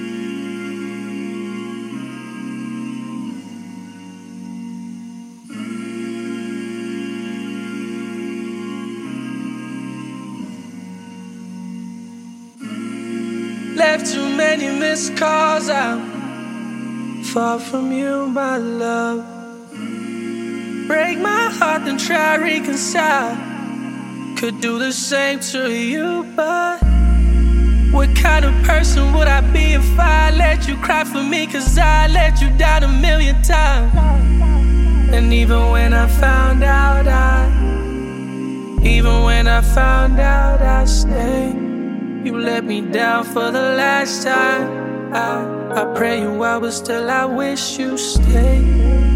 Left too many missed calls out. Far from you, my love. Break my heart, then try reconcile. Could do the same to you, but what kind of person would I be if I let you cry for me? 'Cause I let you down a million times. And even when I found out, I stayed. You let me down for the last time. I pray you out, but still I wish you stayed.